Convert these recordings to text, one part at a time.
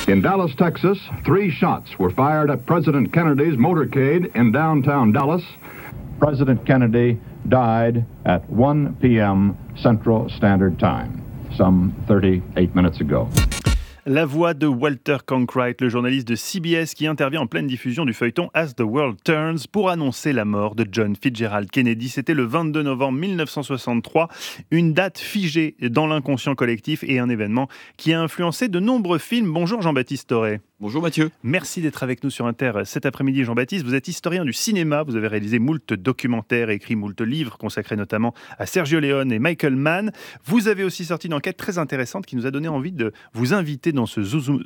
In Dallas, Texas, 3 shots were fired at President Kennedy's motorcade in downtown Dallas. President Kennedy died at 1 p.m. Central Standard Time, some 38 minutes ago. La voix de Walter Cronkite, le journaliste de CBS qui intervient en pleine diffusion du feuilleton As the World Turns pour annoncer la mort de John Fitzgerald Kennedy. C'était le 22 novembre 1963, une date figée dans l'inconscient collectif et un événement qui a influencé de nombreux films. Bonjour Jean-Baptiste Toré. Bonjour Mathieu. Merci d'être avec nous sur Inter cet après-midi Jean-Baptiste. Vous êtes historien du cinéma, vous avez réalisé moult documentaires et écrit moult livres consacrés notamment à Sergio Leone et Michael Mann. Vous avez aussi sorti une enquête très intéressante qui nous a donné envie de vous inviter dans ce zoom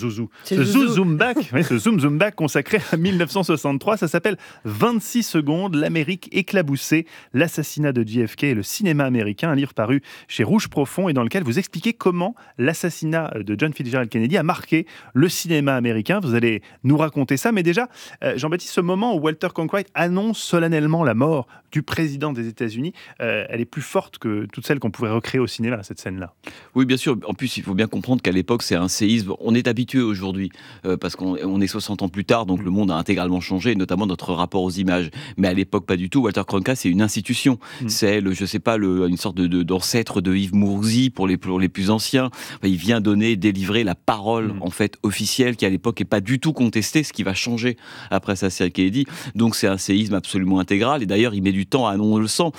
zoom back consacré à 1963. Ça s'appelle 26 secondes, l'Amérique éclaboussée, l'assassinat de JFK et le cinéma américain, un livre paru chez Rouge Profond et dans lequel vous expliquez comment l'assassinat de John Fitzgerald Kennedy a marqué le cinéma américain. Vous allez nous raconter ça, mais déjà, Jean-Baptiste, ce moment où Walter Cronkite annonce solennellement la mort du président des États-Unis, elle est plus forte que toutes celles qu'on pouvait recréer au cinéma, cette scène-là. Oui, bien sûr. En plus, il faut bien comprendre qu'à l'époque, c'est un séisme. On est habitué aujourd'hui, parce qu'on est 60 ans plus tard, donc le monde a intégralement changé, notamment notre rapport aux images. Mais à l'époque, pas du tout. Walter Cronkite, c'est une institution. C'est, une sorte d'ancêtre de Yves Mourouzi pour les plus anciens. Enfin, il vient délivrer la parole, en fait, officielle, qui à l'époque n'est pas du tout contestée, ce qui va changer après ça, Kennedy. Donc c'est un séisme absolument intégral. Et d'ailleurs, il met du temps à on le sent.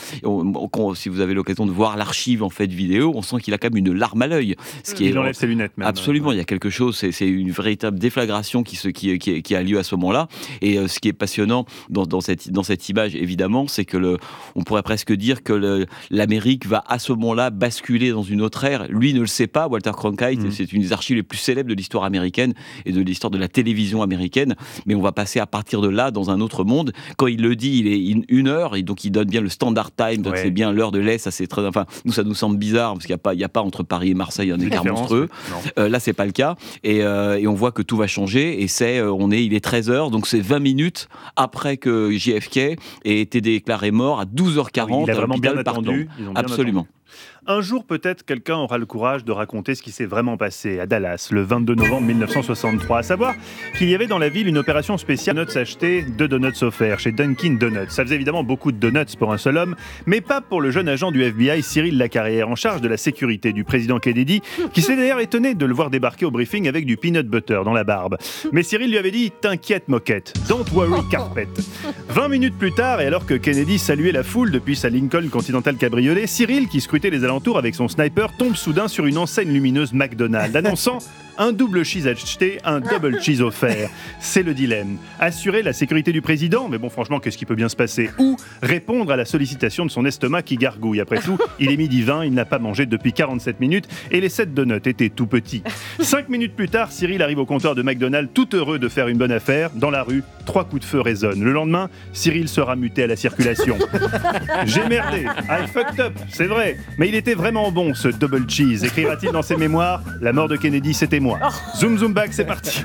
Si vous avez l'occasion de voir l'archive en fait vidéo, on sent qu'il a quand même une larme à l'œil. Il enlève ses lunettes même. Absolument, il y a quelque chose. C'est une véritable déflagration qui a lieu à ce moment-là. Et ce qui est passionnant dans cette image, évidemment, c'est que on pourrait presque dire que l'Amérique va à ce moment-là basculer dans une autre ère. Lui ne le sait pas. Walter Cronkite, c'est une des archives les plus célèbres de l'histoire américaine et de l'histoire de la télévision américaine, mais on va passer à partir de là dans un autre monde. Quand il le dit, il est 1 heure, et donc il donne bien le standard time, donc c'est bien l'heure de l'Est, ça c'est très, enfin, nous ça nous semble bizarre, parce qu'il n'y a pas entre Paris et Marseille un écart monstrueux. Là c'est pas le cas, et on voit que tout va changer, et il est 13h, donc c'est 20 minutes après que JFK ait été déclaré mort à 12h40. Il a vraiment bien attendu. Absolument. Un jour, peut-être, quelqu'un aura le courage de raconter ce qui s'est vraiment passé à Dallas, le 22 novembre 1963. À savoir qu'il y avait dans la ville une opération spéciale. Donuts achetés, 2 donuts offerts chez Dunkin' Donuts. Ça faisait évidemment beaucoup de donuts pour un seul homme, mais pas pour le jeune agent du FBI, Cyril Lacarrière, en charge de la sécurité du président Kennedy, qui s'est d'ailleurs étonné de le voir débarquer au briefing avec du peanut butter dans la barbe. Mais Cyril lui avait dit « T'inquiète, moquette, don't worry, carpet ». 20 minutes plus tard, et alors que Kennedy saluait la foule depuis sa Lincoln Continental cabriolet, Cyril, qui scrutait les alentours avec son sniper, tombe soudain sur une enseigne lumineuse McDonald's annonçant un double cheese acheté, un double cheese offert. C'est le dilemme. Assurer la sécurité du président, mais bon, franchement, qu'est-ce qui peut bien se passer? Ou répondre à la sollicitation de son estomac qui gargouille. Après tout, il est 12h20, il n'a pas mangé depuis 47 minutes et les 7 donuts étaient tout petits. 5 minutes plus tard, Cyril arrive au comptoir de McDonald's, tout heureux de faire une bonne affaire. Dans la rue, 3 coups de feu résonnent. Le lendemain, Cyril sera muté à la circulation. J'ai merdé, I fucked up, c'est vrai. Mais il était vraiment bon, ce double cheese. Écrira-t-il dans ses mémoires, la mort de Kennedy, c'était moi. Zoom zoom back, c'est parti.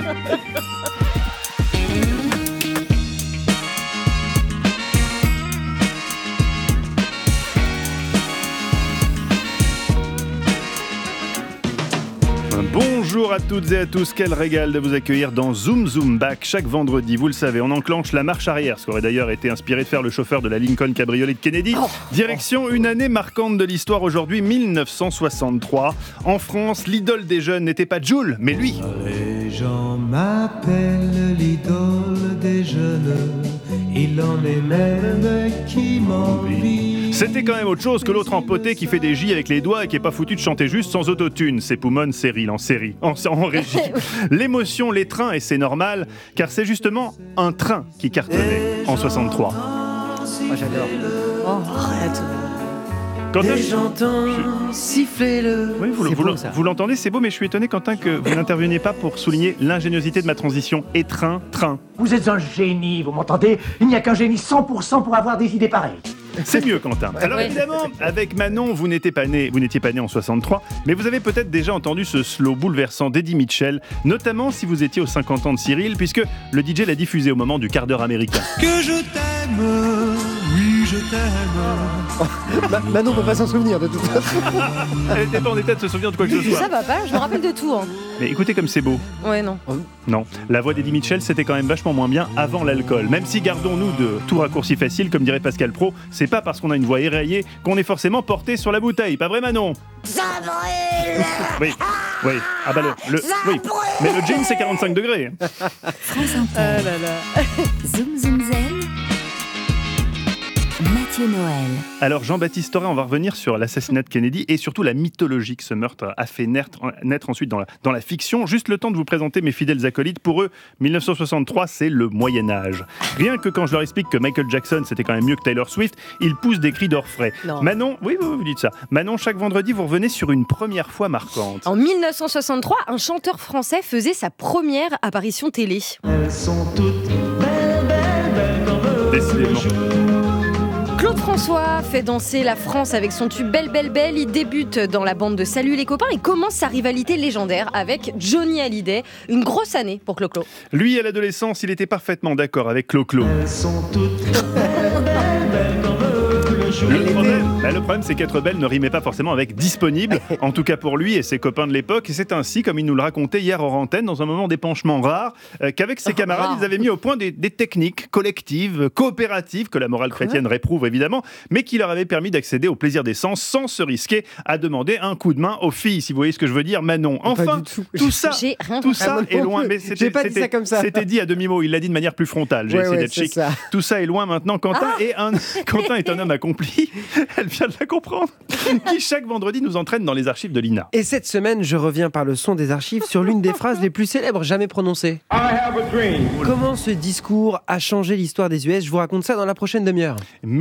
Bonjour à toutes et à tous, quel régal de vous accueillir dans Zoom Zoom Back. Chaque vendredi, vous le savez, on enclenche la marche arrière, ce qui aurait d'ailleurs été inspiré de faire le chauffeur de la Lincoln cabriolet de Kennedy. Direction une année marquante de l'histoire aujourd'hui, 1963. En France, l'idole des jeunes n'était pas Jules, mais lui. Les gens m'appellent l'idole des jeunes, il en est même qui m'envie. C'était quand même autre chose que l'autre empoté qui fait des J avec les doigts et qui est pas foutu de chanter juste sans autotune. C'est Poumone Cyril en régie. L'émotion, les trains, et c'est normal, car c'est justement un train qui cartonnait en 63. Moi j'adore. Oh, arrête. Quentin, j'entends siffler le... Oui, vous l'entendez, c'est beau, mais je suis étonné, Quentin, que vous n'interveniez pas pour souligner l'ingéniosité de ma transition. Et train. Vous êtes un génie, vous m'entendez? Il n'y a qu'un génie 100% pour avoir des idées pareilles. C'est mieux, Quentin. Alors évidemment, avec Manon, vous n'étiez pas né en 63, mais vous avez peut-être déjà entendu ce slow bouleversant d'Eddie Mitchell, notamment si vous étiez aux 50 ans de Cyril, puisque le DJ l'a diffusé au moment du quart d'heure américain. Que je t'aime, oui je t'aime. Manon peut pas s'en souvenir de toute façon. Elle n'était pas en état de se souvenir de quoi que ce soit. Ça va pas, je me rappelle de tout. Hein. Mais écoutez comme c'est beau. Ouais, non. Non, la voix d'Eddie Mitchell, c'était quand même vachement moins bien avant l'alcool. Même si, gardons-nous de tout raccourci facile, comme dirait Pascal Praud, c'est pas parce qu'on a une voix éraillée qu'on est forcément porté sur la bouteille. Pas vrai, Manon? Ça brûle. Oui. Ah bah oui. Mais le gin, c'est 45 degrés. France Inter. Ah là là. Zoom Zoom Zen. Mathieu Noël. Alors Jean-Baptiste Torret, on va revenir sur l'assassinat de Kennedy et surtout la mythologie que ce meurtre a fait naître ensuite dans la fiction. Juste le temps de vous présenter mes fidèles acolytes. Pour eux, 1963, c'est le Moyen-Âge. Rien que quand je leur explique que Michael Jackson, c'était quand même mieux que Taylor Swift, ils poussent des cris d'orfraie. Non. Manon, oui, vous dites ça. Manon, chaque vendredi, vous revenez sur une première fois marquante. En 1963, un chanteur français faisait sa première apparition télé. Elles sont toutes belles comme Décidément. Claude François fait danser la France avec son tube Belle Belle Belle. Il débute dans la bande de Salut les copains et commence sa rivalité légendaire avec Johnny Hallyday. Une grosse année pour Clo-Clo. Lui, à l'adolescence, il était parfaitement d'accord avec Clo-Clo. elles sont toutes belles comme le jour. Le problème, c'est qu'être belle ne rimait pas forcément avec disponible, en tout cas pour lui et ses copains de l'époque. Et c'est ainsi, comme il nous le racontait hier hors antenne, dans un moment d'épanchement rare, qu'avec ses camarades, ils avaient mis au point des techniques collectives, coopératives, que la morale chrétienne réprouve évidemment, mais qui leur avaient permis d'accéder au plaisir des sens sans se risquer à demander un coup de main aux filles, si vous voyez ce que je veux dire, Manon. Enfin, tout ça est loin, mais J'ai pas dit ça comme ça. c'était dit à demi-mot, il l'a dit de manière plus frontale, j'ai essayé d'être chic. Ça. Tout ça est loin maintenant. Quentin est un homme accompli, elle vient de la comprendre, qui chaque vendredi nous entraîne dans les archives de l'INA. Et cette semaine, je reviens par le son des archives sur l'une des phrases les plus célèbres jamais prononcées. Comment ce discours a changé l'histoire des US? Je vous raconte ça dans la prochaine demi-heure.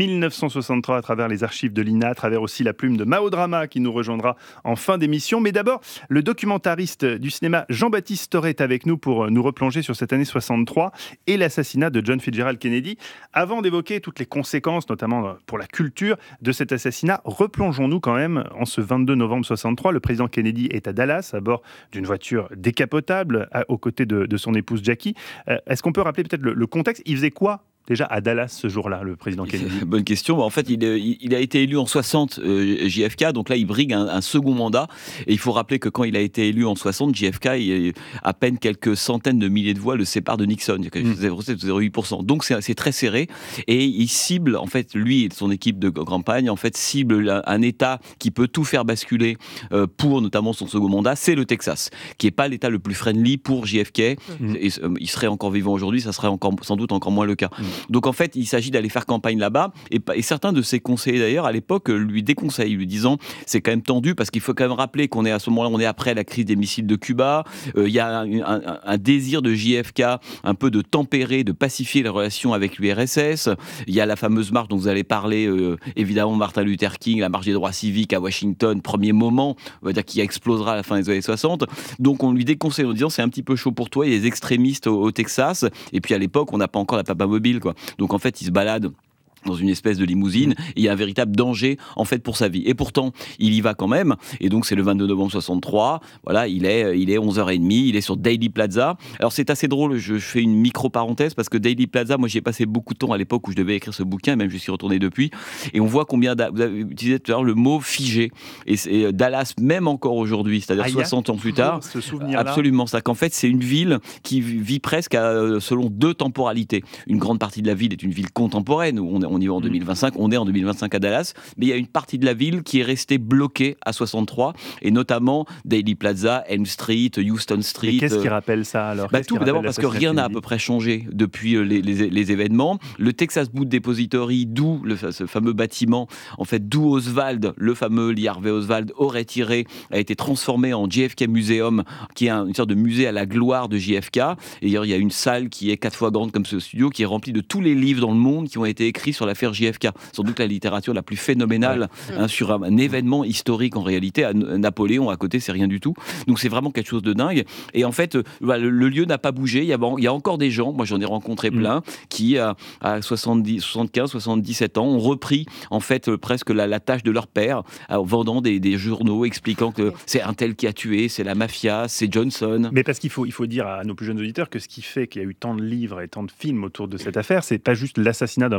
1963 à travers les archives de l'INA, à travers aussi la plume de Mao Drama qui nous rejoindra en fin d'émission. Mais d'abord, le documentariste du cinéma Jean-Baptiste Torret est avec nous pour nous replonger sur cette année 63 et l'assassinat de John Fitzgerald Kennedy. Avant d'évoquer toutes les conséquences, notamment pour la culture de cet assassinat, replongeons-nous quand même en ce 22 novembre 63. Le président Kennedy est à Dallas à bord d'une voiture décapotable aux côtés de son épouse Jackie. Est-ce qu'on peut rappeler peut-être le contexte? Il faisait quoi déjà à Dallas ce jour-là, le président Kennedy? Bonne question. En fait, il a été élu en 60, JFK, donc là, il brigue un second mandat. Et il faut rappeler que quand il a été élu en 60, JFK, à peine quelques centaines de milliers de voix le séparent de Nixon. Il y a 0,8%. Donc c'est très serré. Et il cible, en fait, lui et son équipe de campagne, en fait, cible un État qui peut tout faire basculer pour notamment son second mandat, c'est le Texas, qui n'est pas l'État le plus friendly pour JFK. Et, il serait encore vivant aujourd'hui, ça serait sans doute encore moins le cas. Donc en fait, il s'agit d'aller faire campagne là-bas, et certains de ses conseillers d'ailleurs à l'époque lui déconseillent, lui disant c'est quand même tendu parce qu'il faut quand même rappeler qu'on est à ce moment-là, on est après la crise des missiles de Cuba, il y a un désir de JFK un peu de tempérer, de pacifier les relations avec l'URSS. Il y a la fameuse marche dont vous allez parler, évidemment Martin Luther King, la marche des droits civiques à Washington, premier moment, on va dire qui explosera à la fin des années 60. Donc on lui déconseille en disant c'est un petit peu chaud pour toi, il y a des extrémistes au Texas, et puis à l'époque on n'a pas encore la papa mobile, quoi. Donc en fait, il se balade dans une espèce de limousine, et il y a un véritable danger en fait pour sa vie. Et pourtant, il y va quand même, et donc c'est le 22 novembre 63, voilà, il est 11h30, il est sur Dealey Plaza. Alors c'est assez drôle, je fais une micro-parenthèse, parce que Dealey Plaza, moi j'y ai passé beaucoup de temps à l'époque où je devais écrire ce bouquin, et même je suis retourné depuis, et on voit combien, vous avez utilisé tout à l'heure le mot figé, et Dallas, même encore aujourd'hui, c'est-à-dire 60 ans plus tard, ce souvenir-là. Absolument, c'est qu'en fait c'est une ville qui vit presque selon deux temporalités. Une grande partie de la ville est une ville contemporaine, où on y va en 2025, on est en 2025 à Dallas, mais il y a une partie de la ville qui est restée bloquée à 63, et notamment Dealey Plaza, Elm Street, Houston Street. Et qu'est-ce qui rappelle ça alors? Tout d'abord parce que rien n'a à peu près changé depuis les événements. Le Texas Boot Depository, d'où ce fameux bâtiment, en fait, d'où Oswald, le fameux Lee Harvey Oswald, aurait tiré, a été transformé en JFK Museum, qui est une sorte de musée à la gloire de JFK. Et d'ailleurs, il y a une salle qui est 4 fois grande comme ce studio, qui est remplie de tous les livres dans le monde qui ont été écrits sur l'affaire JFK. Sans doute la littérature la plus phénoménale sur un événement historique en réalité. À Napoléon, à côté, c'est rien du tout. Donc c'est vraiment quelque chose de dingue. Et en fait, le lieu n'a pas bougé. Il y a encore des gens, moi j'en ai rencontré plein, qui à 70, 75, 77 ans ont repris en fait presque la tâche de leur père, en vendant des journaux expliquant que c'est un tel qui a tué, c'est la mafia, c'est Johnson. Mais parce qu'il faut dire à nos plus jeunes auditeurs que ce qui fait qu'il y a eu tant de livres et tant de films autour de cette affaire, c'est pas juste l'assassinat d'un président des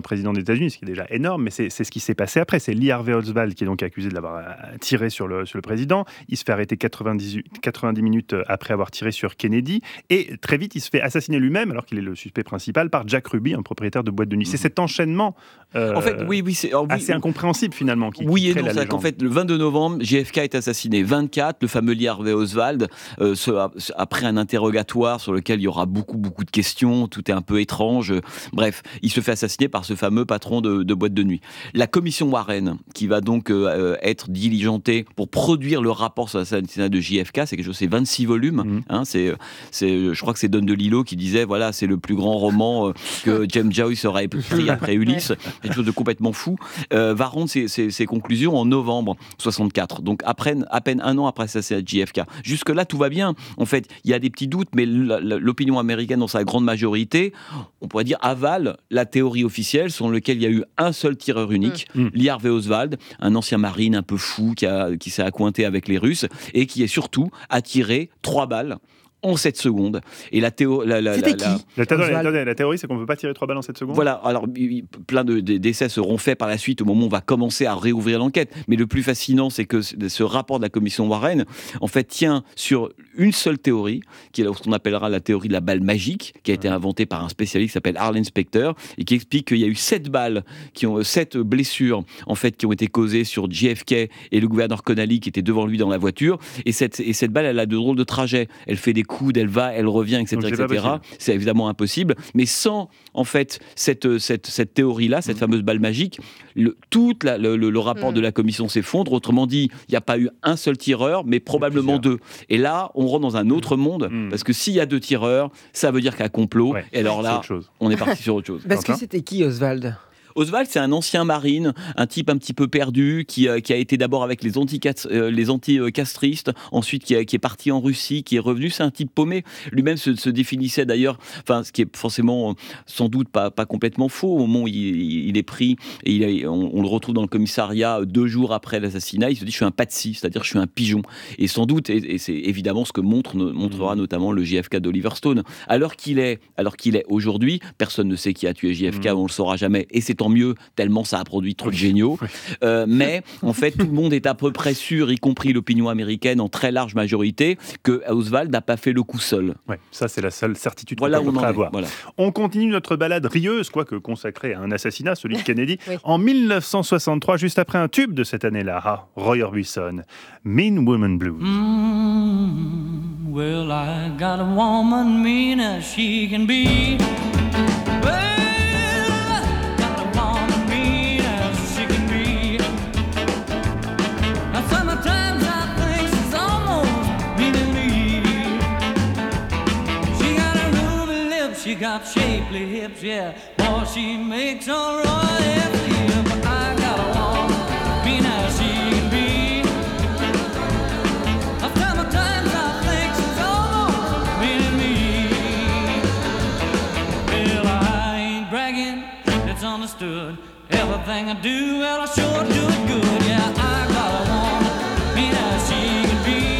États-Unis, ce qui est déjà énorme, mais c'est ce qui s'est passé après. C'est Lee Harvey Oswald qui est donc accusé de l'avoir tiré sur le président. Il se fait arrêter 90 minutes après avoir tiré sur Kennedy. Et très vite, il se fait assassiner lui-même, alors qu'il est le suspect principal, par Jack Ruby, un propriétaire de boîte de nuit. C'est cet enchaînement en fait, assez incompréhensible finalement. Qui et crée non, la c'est qu'en fait, le 22 novembre, JFK est assassiné. 24, le fameux Lee Harvey Oswald, après un interrogatoire sur lequel il y aura beaucoup de questions, tout est un peu étrange. Bref, il se fait assassiner par ce fameux patron de boîte de nuit. La commission Warren, qui va donc être diligentée pour produire le rapport sur l'assassinat de JFK, c'est quelque chose, c'est 26 volumes. Je crois que c'est Don DeLillo qui disait, voilà, c'est le plus grand roman que James Joyce aurait écrit après Ulysse. Quelque chose de complètement fou. Va rendre ses conclusions en novembre 64. Donc à peine un an après l'assassinat de JFK. Jusque-là, tout va bien. En fait, il y a des petits doutes, mais l'opinion américaine, dans sa grande majorité, on pourrait dire, avale la théorie officielle selon laquelle il y a eu un seul tireur unique, Lee Harvey Oswald, un ancien marine un peu fou qui s'est accointé avec les Russes et qui est surtout a tiré 3 balles en 7 secondes. Et la théorie... La théorie, c'est qu'on ne peut pas tirer 3 balles en 7 secondes. Voilà, alors plein d'essais seront faits par la suite au moment où on va commencer à réouvrir l'enquête. Mais le plus fascinant, c'est que ce rapport de la commission Warren, en fait, tient sur une seule théorie, qui est ce qu'on appellera la théorie de la balle magique, qui a été inventée par un spécialiste qui s'appelle Arlen Specter, et qui explique qu'il y a eu 7 balles, 7 blessures, en fait, qui ont été causées sur JFK et le gouverneur Connally qui était devant lui dans la voiture. Et cette balle, elle a de drôles de trajets. Elle fait des coups, elle va, elle revient, etc. C'est évidemment impossible. Mais sans, en fait, cette théorie-là, cette fameuse balle magique, le rapport de la commission s'effondre. Autrement dit, il n'y a pas eu un seul tireur, mais probablement 2. Et là, on rentre dans un autre monde, parce que s'il y a 2 tireurs, ça veut dire qu'il y a complot. Ouais, et alors là, on est parti sur autre chose. Parce que c'était qui, Oswald ? Oswald, c'est un ancien marine, un type un petit peu perdu, qui a été d'abord avec les anticastristes, ensuite qui est parti en Russie, qui est revenu. C'est un type paumé. Lui-même se définissait d'ailleurs, enfin, ce qui est forcément sans doute pas complètement faux. Au moment où il est pris, et on le retrouve dans le commissariat 2 jours après l'assassinat, il se dit « je suis un patsy », c'est-à-dire « je suis un pigeon ». Et sans doute, et c'est évidemment ce que montrera notamment le JFK d'Oliver Stone. Alors qu'il est aujourd'hui, personne ne sait qui a tué JFK, on le saura jamais, et c'est tant mieux, tellement ça a produit trop de géniaux. Mais en fait, tout le monde est à peu près sûr, y compris l'opinion américaine en très large majorité, que Oswald n'a pas fait le coup seul. Ouais, ça c'est la seule certitude voilà qu'on peut avoir. Voilà. On continue notre balade rieuse, quoique consacrée à un assassinat, celui de Kennedy, en 1963, juste après un tube de cette année-là, Roy Orbison, Mean Woman Blues. Well, I got a woman mean as she can be. She got shapely hips, yeah. Boy, she makes a royal flip. I got a woman, mean as she can be. Sometimes I think she's almost meaning me. Well, I ain't bragging, it's understood. Everything I do, well, I sure do it good. Yeah, I got a woman, mean as she can be.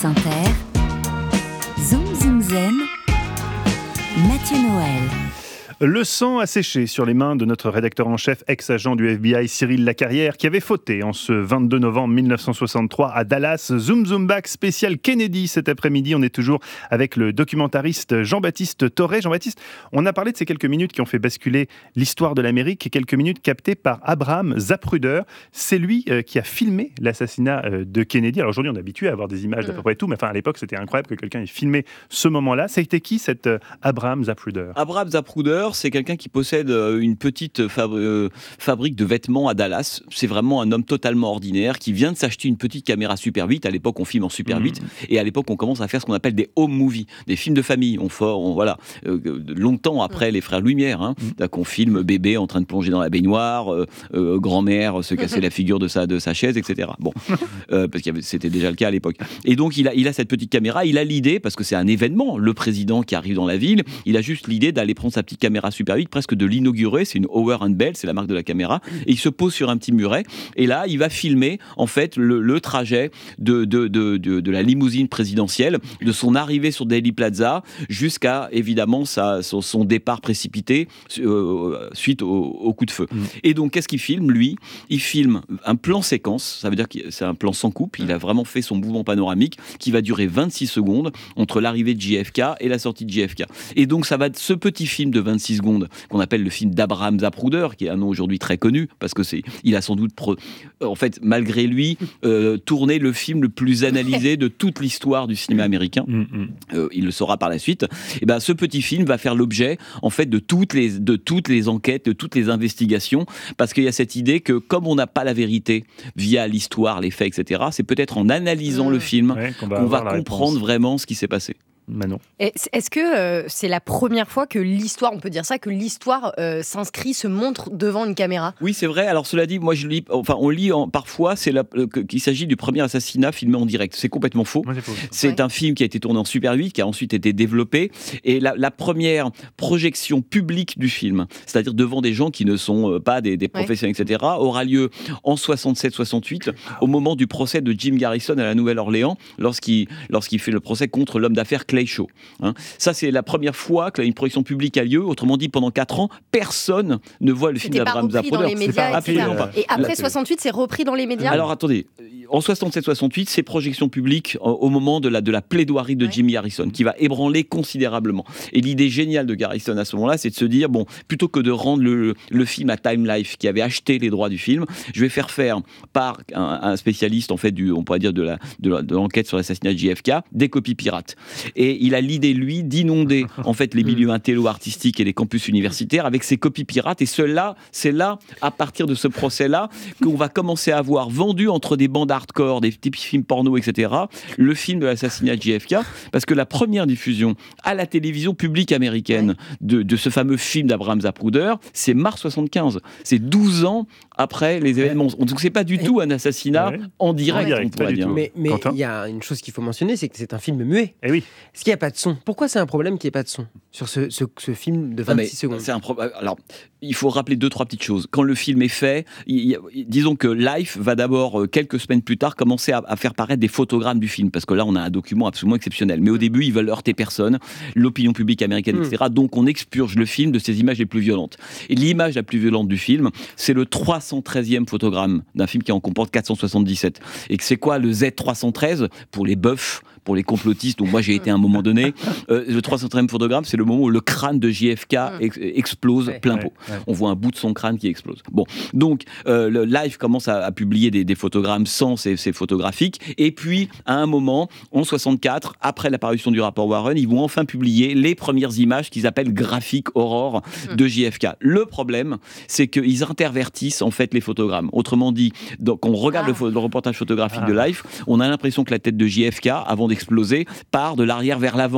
France Inter, Zoom Zoom Zen, Mathieu Noël. Le sang a séché sur les mains de notre rédacteur en chef, ex-agent du FBI Cyril Lacarrière, qui avait fauté en ce 22 novembre 1963 à Dallas. Zoom Zoom Back spécial Kennedy cet après-midi. On est toujours avec le documentariste Jean-Baptiste Toré. Jean-Baptiste, on a parlé de ces quelques minutes qui ont fait basculer l'histoire de l'Amérique, quelques minutes captées par Abraham Zapruder. C'est lui qui a filmé l'assassinat de Kennedy. Alors aujourd'hui, on est habitué à avoir des images d'à peu près tout, mais à l'époque, c'était incroyable que quelqu'un ait filmé ce moment-là. Ça a été qui, cet Abraham Zapruder ? Abraham Zapruder, c'est quelqu'un qui possède une petite fabrique de vêtements à Dallas. C'est vraiment un homme totalement ordinaire qui vient de s'acheter une petite caméra Super 8. À l'époque, on filme en Super 8. Et à l'époque, on commence à faire ce qu'on appelle des home movies, des films de famille. Longtemps après les frères Lumière, qu'on filme bébé en train de plonger dans la baignoire, grand-mère se casser la figure de sa chaise, etc. Bon, parce que c'était déjà le cas à l'époque. Et donc, il a cette petite caméra. Il a l'idée, parce que c'est un événement, le président qui arrive dans la ville, il a juste l'idée d'aller prendre sa petite caméra Super 8, presque de l'inaugurer. C'est une Hauer & Bell, c'est la marque de la caméra, et il se pose sur un petit muret, et là il va filmer en fait le trajet de la limousine présidentielle, de son arrivée sur Dealey Plaza jusqu'à évidemment son départ précipité suite au coup de feu. Et donc qu'est-ce qu'il filme lui ? Il filme un plan séquence, ça veut dire que c'est un plan sans coupe, il a vraiment fait son mouvement panoramique qui va durer 26 secondes entre l'arrivée de JFK et la sortie de JFK. Et donc ça va être ce petit film de 26 secondes qu'on appelle le film d'Abraham Zapruder, qui est un nom aujourd'hui très connu, parce que il a sans doute, en fait, malgré lui, tourné le film le plus analysé de toute l'histoire du cinéma américain. Il le saura par la suite. Et ben, ce petit film va faire l'objet, en fait, de toutes les enquêtes, de toutes les investigations, parce qu'il y a cette idée que, comme on n'a pas la vérité via l'histoire, les faits, etc., c'est peut-être en analysant le film qu'on va comprendre vraiment ce qui s'est passé. Manon. Est-ce que c'est la première fois que l'histoire, on peut dire ça, que l'histoire s'inscrit, se montre devant une caméra ? Oui, c'est vrai. Alors cela dit, moi on lit parfois qu'il s'agit du premier assassinat filmé en direct. C'est complètement faux. C'est un film qui a été tourné en Super 8, qui a ensuite été développé. Et la première projection publique du film, c'est-à-dire devant des gens qui ne sont pas des professionnels, etc., aura lieu en 67-68, au moment du procès de Jim Garrison à la Nouvelle-Orléans, lorsqu'il fait le procès contre l'homme d'affaires Clay Shaw. Ça, c'est la première fois qu'une projection publique a lieu. Autrement dit, pendant 4 ans, personne ne voit le film d'Abraham Zapruder. Dans les médias, et après 68, c'est repris dans les médias. Alors attendez, en 67-68, c'est projection publique au moment de la plaidoirie de Jim Garrison, qui va ébranler considérablement. Et l'idée géniale de Garrison à ce moment-là, c'est de se dire, bon, plutôt que de rendre le film à Time Life, qui avait acheté les droits du film, je vais faire par un spécialiste, en fait, on pourrait dire de l'enquête sur l'assassinat de JFK, des copies pirates. Et il a l'idée, lui, d'inonder en fait les milieux intello-artistiques et les campus universitaires avec ses copies pirates. Et c'est là, à partir de ce procès-là, qu'on va commencer à voir vendu entre des bandes hardcore, des petits films porno, etc., le film de l'assassinat de JFK, parce que la première diffusion à la télévision publique américaine de ce fameux film d'Abraham Zapruder, c'est mars 75. C'est 12 ans après les événements. Donc c'est pas du tout un assassinat en direct, on pourrait dire. Mais il y a une chose qu'il faut mentionner, c'est que c'est un film muet. Eh oui. Est-ce qu'il n'y a pas de son ? Pourquoi c'est un problème qu'il n'y ait pas de son sur ce film de 26 secondes ? Alors, il faut rappeler 2-3 petites choses. Quand le film est fait, disons que Life va d'abord, quelques semaines plus tard, commencer à faire paraître des photogrammes du film, parce que là, on a un document absolument exceptionnel. Mais au début, ils veulent heurter personne, l'opinion publique américaine, etc. Donc, on expurge le film de ses images les plus violentes. Et l'image la plus violente du film, c'est le 313e photogramme d'un film qui en comporte 477. Et que c'est quoi le Z313 pour les boeufs, pour les complotistes, dont moi j'ai été à un moment donné, le 313e photogramme, c'est le moment où le crâne de JFK explose plein pot. On voit un bout de son crâne qui explose. Bon, donc le Life commence à publier des photogrammes sans ces photographiques, et puis à un moment, en 64, après l'apparition du rapport Warren, ils vont enfin publier les premières images qu'ils appellent graphiques Aurore de JFK. Le problème, c'est qu'ils intervertissent en fait les photogrammes. Autrement dit, quand on regarde le reportage photographique de Life, on a l'impression que la tête de JFK, avant d'exploser, part de l'arrière vers l'avant.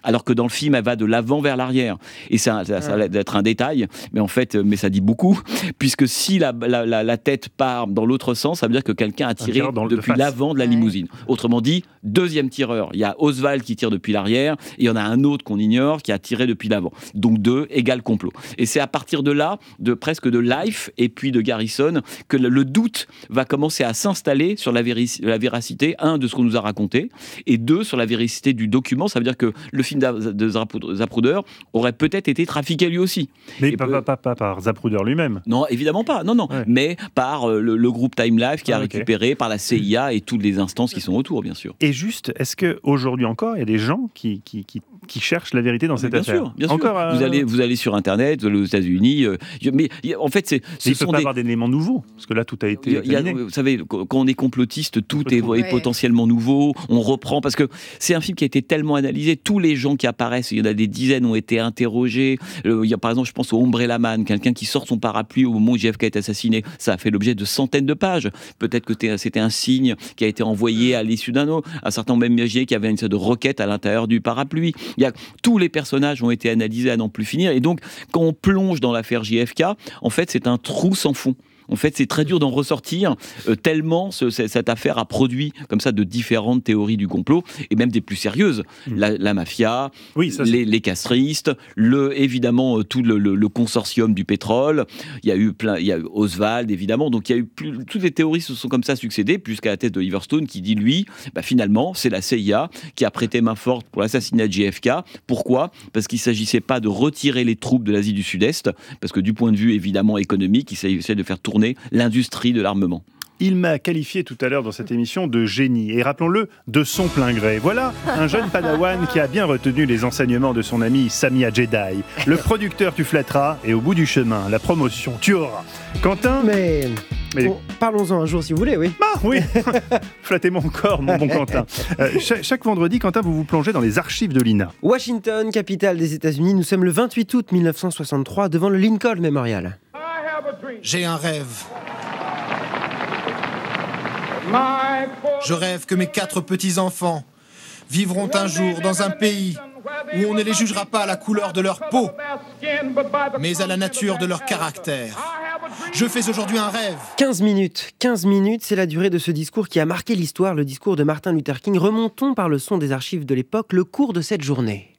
alors que dans le film, elle va de l'avant vers l'arrière. Et ça a l'air d'être un détail, mais en fait, ça dit beaucoup, puisque si la tête part dans l'autre sens, ça veut dire que quelqu'un a tiré depuis l'avant de la limousine. Autrement dit, deuxième tireur. Il y a Oswald qui tire depuis l'arrière, et il y en a un autre qu'on ignore qui a tiré depuis l'avant. Donc 2 égale complot. Et c'est à partir de là, presque de Life et puis de Garrison, que le doute va commencer à s'installer sur la véracité, de ce qu'on nous a raconté, et 2, sur la véracité du document. Ça veut dire que le film de Zapruder aurait peut-être été trafiqué lui aussi. Mais pas par Zapruder lui-même. Non, évidemment pas. Non. Ouais. Mais par le groupe Time Life qui a récupéré, par la CIA et toutes les instances qui sont autour, bien sûr. Et juste, est-ce qu'aujourd'hui encore, il y a des gens qui cherchent la vérité dans cette affaire? Bien sûr. Vous allez sur Internet, vous allez aux États-Unis. Mais en fait, il ne peut pas avoir d'éléments nouveaux, parce que là, tout a été examiné. Vous savez, quand on est complotiste, tout est potentiellement nouveau. On reprend, parce que c'est un film qui a été tellement analysé. Tous les gens qui apparaissent, il y en a des dizaines, ont été interrogés. Il y a, par exemple, je pense au Umbrella Man, quelqu'un qui sort son parapluie au moment où JFK est assassiné. Ça a fait l'objet de centaines de pages. Peut-être que c'était un signe qui a été envoyé à l'issue d'un autre. Un certain nombre même imaginé qu'il y avait une sorte de roquette à l'intérieur du parapluie. Tous les personnages ont été analysés à n'en plus finir. Et donc, quand on plonge dans l'affaire JFK, en fait, c'est un trou sans fond. En fait, c'est très dur d'en ressortir, tellement cette affaire a produit comme ça de différentes théories du complot, et même des plus sérieuses. La mafia, les castristes, évidemment tout le consortium du pétrole. Il y a eu Oswald, évidemment. Donc il y a eu toutes les théories se sont comme ça succédées, jusqu'à la tête de Liverstone qui dit, lui, finalement, c'est la CIA qui a prêté main forte pour l'assassinat de JFK. Pourquoi ? Parce qu'il ne s'agissait pas de retirer les troupes de l'Asie du Sud-Est, parce que du point de vue évidemment économique, il s'agissait de faire tourner l'industrie de l'armement. Il m'a qualifié tout à l'heure dans cette émission de génie, et rappelons-le, de son plein gré. Voilà un jeune padawan qui a bien retenu les enseignements de son ami Samia Jedi. Le producteur tu flatteras, et au bout du chemin, la promotion tu auras. Quentin ? Mais parlons-en un jour si vous voulez, oui. Ah oui. Flattez-moi encore, mon bon Quentin. Chaque vendredi, Quentin, vous vous plongez dans les archives de l'INA. Washington, capitale des États-Unis, nous sommes le 28 août 1963 devant le Lincoln Memorial. J'ai un rêve. Je rêve que mes 4 petits-enfants vivront un jour dans un pays où on ne les jugera pas à la couleur de leur peau, mais à la nature de leur caractère. Je fais aujourd'hui un rêve. 15 minutes, c'est la durée de ce discours qui a marqué l'histoire, le discours de Martin Luther King. Remontons par le son des archives de l'époque le cours de cette journée.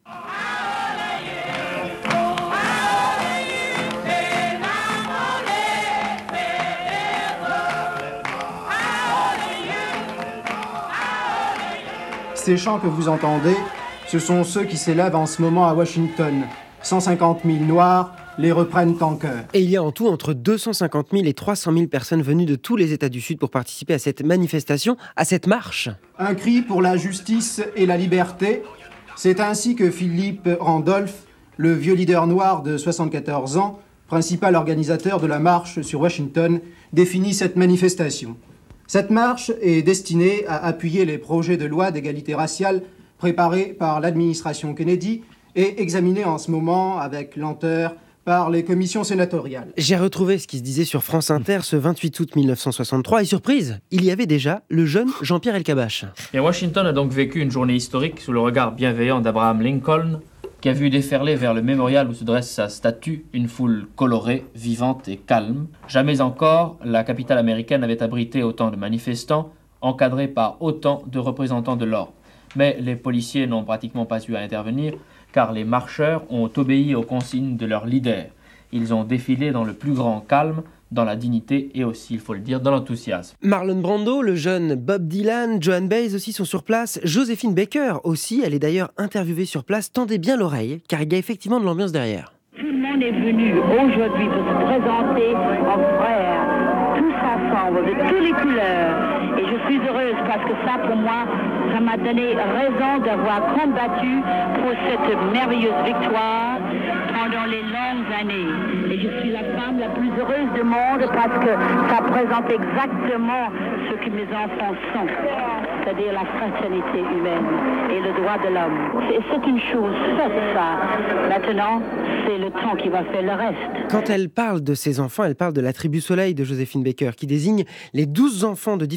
Ces chants que vous entendez, ce sont ceux qui s'élèvent en ce moment à Washington. 150 000 Noirs les reprennent en chœur. Et il y a en tout entre 250 000 et 300 000 personnes venues de tous les États du Sud pour participer à cette manifestation, à cette marche. Un cri pour la justice et la liberté. C'est ainsi que Philip Randolph, le vieux leader noir de 74 ans, principal organisateur de la marche sur Washington, définit cette manifestation. Cette marche est destinée à appuyer les projets de loi d'égalité raciale préparés par l'administration Kennedy et examinés en ce moment avec lenteur par les commissions sénatoriales. J'ai retrouvé ce qui se disait sur France Inter ce 28 août 1963 et surprise, il y avait déjà le jeune Jean-Pierre Elkabbach. Et Washington a donc vécu une journée historique sous le regard bienveillant d'Abraham Lincoln, qui a vu déferler vers le mémorial où se dresse sa statue une foule colorée, vivante et calme. Jamais encore, la capitale américaine n'avait abrité autant de manifestants, encadrés par autant de représentants de l'ordre. Mais les policiers n'ont pratiquement pas eu à intervenir, car les marcheurs ont obéi aux consignes de leur leader. Ils ont défilé dans le plus grand calme, dans la dignité et aussi, il faut le dire, dans l'enthousiasme. Marlon Brando, le jeune Bob Dylan, Joan Baez aussi sont sur place. Joséphine Baker aussi, elle est d'ailleurs interviewée sur place. Tendez bien l'oreille, car il y a effectivement de l'ambiance derrière. Tout le monde est venu aujourd'hui pour se présenter en frères, tous ensemble, de toutes les couleurs. Et je suis heureuse parce que ça, pour moi, ça m'a donné raison d'avoir combattu pour cette merveilleuse victoire pendant les longues années. Et je suis la femme la plus heureuse du monde parce que ça présente exactement ce que mes enfants sont, c'est-à-dire la fraternité humaine et le droit de l'homme. C'est une chose faite, ça. Maintenant, c'est le temps qui va faire le reste. Quand elle parle de ses enfants, elle parle de la tribu Soleil de Joséphine Baker, qui désigne les 12 enfants de différentes origines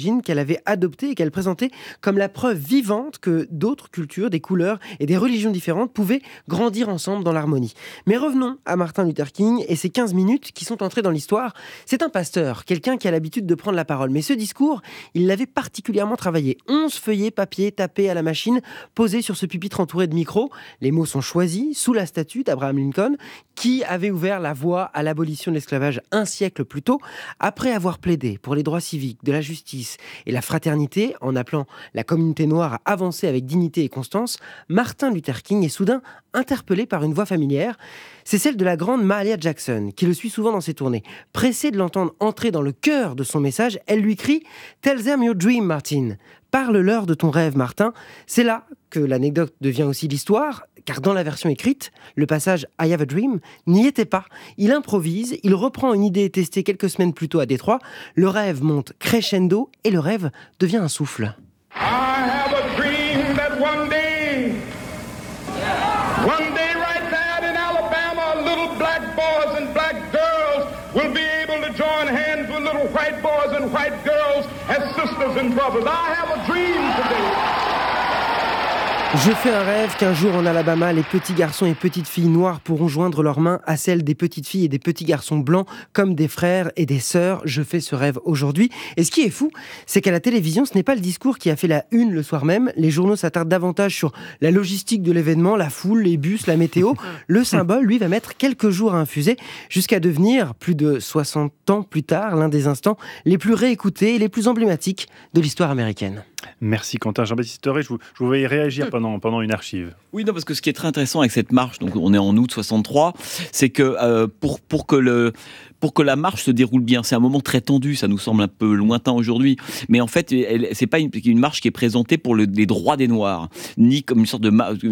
d'origine qu'elle avait adopté et qu'elle présentait comme la preuve vivante que d'autres cultures, des couleurs et des religions différentes pouvaient grandir ensemble dans l'harmonie. Mais revenons à Martin Luther King et ces 15 minutes qui sont entrées dans l'histoire. C'est un pasteur, quelqu'un qui a l'habitude de prendre la parole. Mais ce discours, il l'avait particulièrement travaillé. 11 feuillets papier tapés à la machine, posés sur ce pupitre entouré de micros. Les mots sont choisis sous la statue d'Abraham Lincoln, qui avait ouvert la voie à l'abolition de l'esclavage un siècle plus tôt, après avoir plaidé pour les droits civiques, de la justice et la fraternité, en appelant la communauté noire à avancer avec dignité et constance. Martin Luther King est soudain interpellé par une voix familière. C'est celle de la grande Mahalia Jackson, qui le suit souvent dans ses tournées. Pressée de l'entendre entrer dans le cœur de son message, elle lui crie « Tell them your dream, Martin !» Parle-leur de ton rêve, Martin. C'est là que l'anecdote devient aussi l'histoire, car dans la version écrite, le passage « I have a dream » n'y était pas. Il improvise, il reprend une idée testée quelques semaines plus tôt à Détroit. Le rêve monte crescendo et le rêve devient un souffle. I have a dream that one day right there in Alabama, little black boys and black girls will be able to join hands with little white boys and white girls as sisters and brothers. I have a dream today. Je fais un rêve qu'un jour en Alabama, les petits garçons et petites filles noires pourront joindre leurs mains à celles des petites filles et des petits garçons blancs comme des frères et des sœurs. Je fais ce rêve aujourd'hui. Et ce qui est fou, c'est qu'à la télévision, ce n'est pas le discours qui a fait la une le soir même. Les journaux s'attardent davantage sur la logistique de l'événement, la foule, les bus, la météo. Le symbole, lui, va mettre quelques jours à infuser jusqu'à devenir, plus de 60 ans plus tard, l'un des instants les plus réécoutés et les plus emblématiques de l'histoire américaine. Merci Quentin. Jean-Baptiste Toré, je vous voyais réagir pendant une archive. Oui, non, parce que ce qui est très intéressant avec cette marche, donc on est en août 63, c'est que pour que la marche se déroule bien, c'est un moment très tendu, ça nous semble un peu lointain aujourd'hui, mais en fait, c'est pas une marche qui est présentée pour les droits des Noirs, ni comme une sorte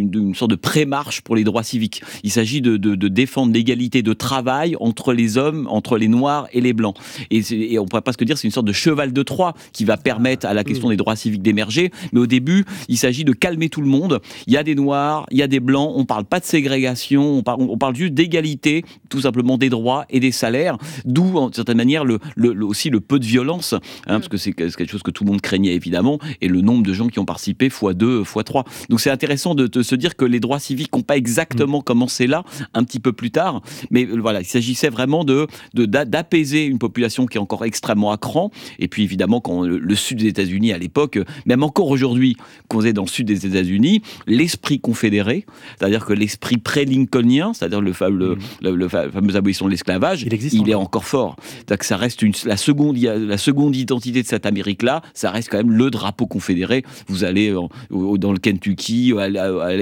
de pré-marche pour les droits civiques. Il s'agit de défendre l'égalité de travail entre les hommes, entre les Noirs et les Blancs. Et on pourrait presque dire que c'est une sorte de cheval de Troie qui va permettre à la question des droits civiques d'émerger, mais au début, il s'agit de calmer tout le monde. Il y a des Noirs, il y a des Blancs, on parle pas de ségrégation, on parle juste d'égalité, tout simplement des droits et des salaires. D'où, en certaine manière, aussi le peu de violence, parce que c'est quelque chose que tout le monde craignait évidemment, et le nombre de gens qui ont participé x2, x3. Donc c'est intéressant de se dire que les droits civiques n'ont pas exactement commencé là, un petit peu plus tard, mais voilà, il s'agissait vraiment d'apaiser une population qui est encore extrêmement à cran, et puis évidemment, quand le sud des États-Unis à l'époque, même encore aujourd'hui, qu'on est dans le sud des États-Unis, l'esprit confédéré, c'est-à-dire que l'esprit pré-lincolnien, c'est-à-dire la fameuse abolition de l'esclavage, il est encore fort. C'est-à-dire que ça reste la seconde identité de cette Amérique-là, ça reste quand même le drapeau confédéré. Vous allez dans le Kentucky, à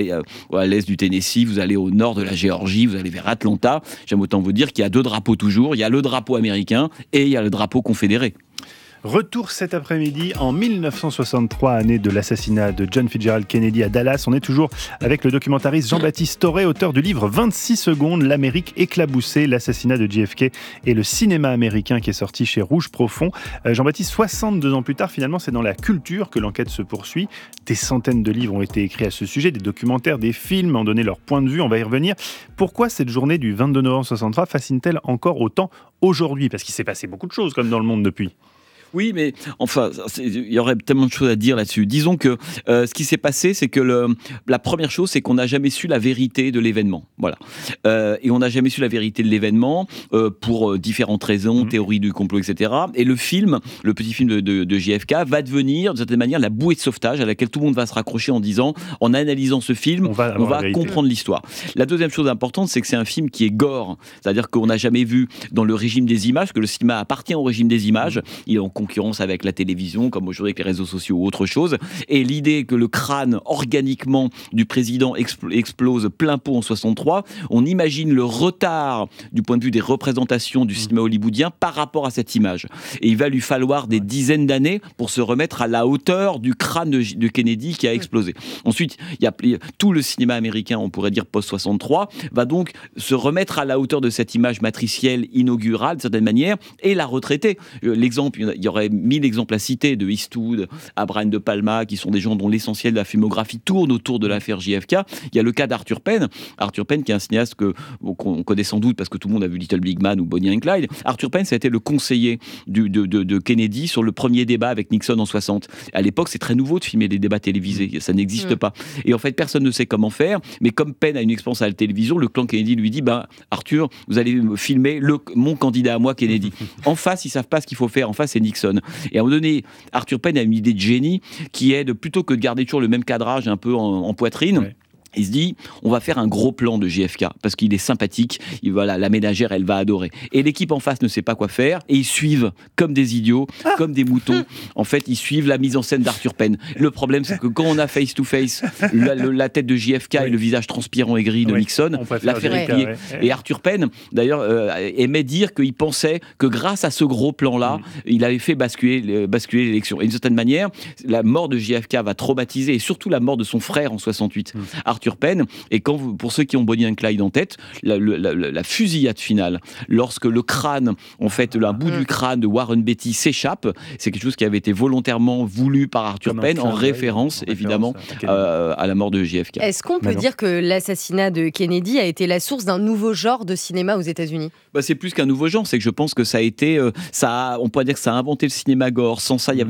l'est du Tennessee, vous allez au nord de la Géorgie, vous allez vers Atlanta. J'aime autant vous dire qu'il y a deux drapeaux toujours. Il y a le drapeau américain et il y a le drapeau confédéré. Retour cet après-midi en 1963, année de l'assassinat de John Fitzgerald Kennedy à Dallas. On est toujours avec le documentariste Jean-Baptiste Toré, auteur du livre 26 secondes, l'Amérique éclaboussée, l'assassinat de JFK et le cinéma américain qui est sorti chez Rouge Profond. Jean-Baptiste, 62 ans plus tard, finalement, c'est dans la culture que l'enquête se poursuit. Des centaines de livres ont été écrits à ce sujet, des documentaires, des films ont donné leur point de vue, on va y revenir. Pourquoi cette journée du 22 novembre 63 fascine-t-elle encore autant aujourd'hui ? Parce qu'il s'est passé beaucoup de choses comme dans le monde depuis. Oui, mais enfin, il y aurait tellement de choses à dire là-dessus. Disons que ce qui s'est passé, c'est que la première chose, c'est qu'on n'a jamais su la vérité de l'événement. Voilà. Et on n'a jamais su la vérité de l'événement pour différentes raisons, théories du complot, etc. Et le petit film de JFK va devenir, d'une certaine manière, la bouée de sauvetage à laquelle tout le monde va se raccrocher en disant, en analysant ce film, on va comprendre l'histoire. La deuxième chose importante, c'est que c'est un film qui est gore. C'est-à-dire qu'on n'a jamais vu dans le régime des images, que le cinéma appartient au régime des images. Il est en concurrence avec la télévision, comme aujourd'hui avec les réseaux sociaux ou autre chose. Et l'idée que le crâne, organiquement, du président explose plein pot en 63, on imagine le retard du point de vue des représentations du cinéma hollywoodien par rapport à cette image. Et il va lui falloir des dizaines d'années pour se remettre à la hauteur du crâne de Kennedy qui a explosé. Ensuite, il y a tout le cinéma américain, on pourrait dire post-63, va donc se remettre à la hauteur de cette image matricielle inaugurale, de certaine manière, et la retraiter. L'exemple, il y aurait 1000 exemples à citer, de Eastwood à Brian De Palma, qui sont des gens dont l'essentiel de la filmographie tourne autour de l'affaire JFK. Il y a le cas d'Arthur Penn. Arthur Penn, qui est un cinéaste qu'on connaît sans doute parce que tout le monde a vu Little Big Man ou Bonnie and Clyde. Arthur Penn, ça a été le conseiller de Kennedy sur le premier débat avec Nixon en 60. À l'époque, c'est très nouveau de filmer des débats télévisés. Ça n'existe pas. Et en fait, personne ne sait comment faire. Mais comme Penn a une expérience à la télévision, le clan Kennedy lui dit, Arthur, vous allez filmer mon candidat à moi, Kennedy. En face, ils savent pas ce qu'il faut faire. En face, c'est Nixon. Et à un moment donné, Arthur Penn a une idée de génie qui est plutôt que de garder toujours le même cadrage un peu en poitrine, il se dit, on va faire un gros plan de JFK parce qu'il est sympathique. La ménagère, elle va adorer. Et l'équipe en face ne sait pas quoi faire et ils suivent comme des idiots, comme des moutons. En fait, ils suivent la mise en scène d'Arthur Penn. Le problème, c'est que quand on a face to face la tête de JFK et le visage transpirant et gris de Nixon, l'affaire est pliée. Et Arthur Penn, d'ailleurs, aimait dire qu'il pensait que grâce à ce gros plan-là, il avait fait basculer l'élection. Et d'une certaine manière, la mort de JFK va traumatiser et surtout la mort de son frère en 68. Arthur Penn, et pour ceux qui ont Bonnie and Clyde en tête, la fusillade finale, lorsque le crâne, en fait, un bout du crâne de Warren Beatty s'échappe, c'est quelque chose qui avait été volontairement voulu par Arthur Penn, en référence, évidemment, à la mort de JFK. Est-ce qu'on peut dire que l'assassinat de Kennedy a été la source d'un nouveau genre de cinéma aux États-Unis ? C'est plus qu'un nouveau genre, c'est que je pense que ça a été, on pourrait dire que ça a inventé le cinéma gore. Sans ça, il